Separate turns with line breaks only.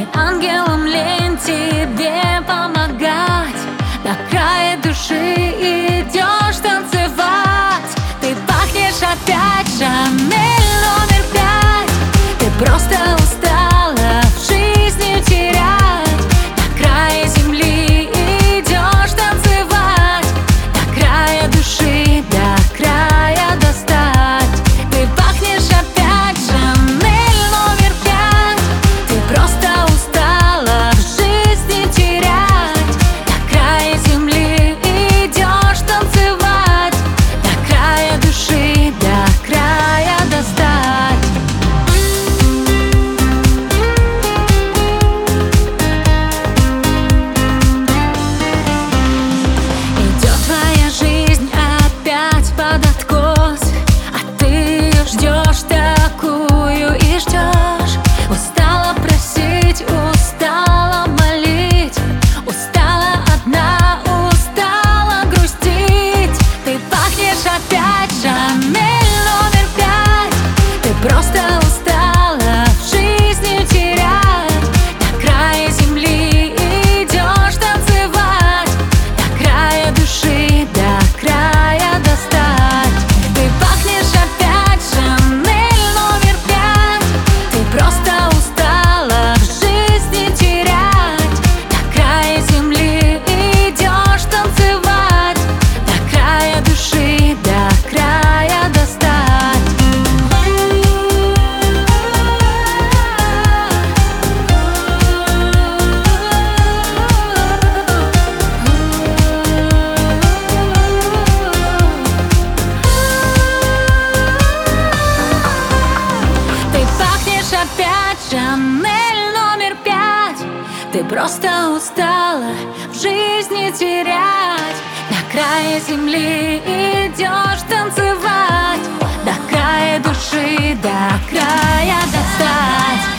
И ангелом лень тебе помогать. До края души идешь танцевать. Ты пахнешь опять, Шанель номер 5. Ты просто устала в жизни терять. До края земли идешь танцевать. До края души, до края достать. Ты пахнешь опять, Шанель номер 5. Ты просто устала в жизни терять. До края земли идешь танцевать. До края души, до края достать. Идет твоя жизнь опять под откос, а ты ее ждешь такую и ждешь. Устала просить, устала молить, устала одна, устала грустить. Ты пахнешь опять, Шанель номер 5. Ты просто устала в жизни терять. До края земли идешь танцевать. До края души, до края достать. Ты пахнешь опять, Шанель номер 5. Ты просто устала в жизни терять. До края земли идешь танцевать. До края души, до края достать. Ты пахнешь опять, Шанель номер 5. Ты просто устала в жизни терять. До края земли идешь танцевать. До края души, до края достать.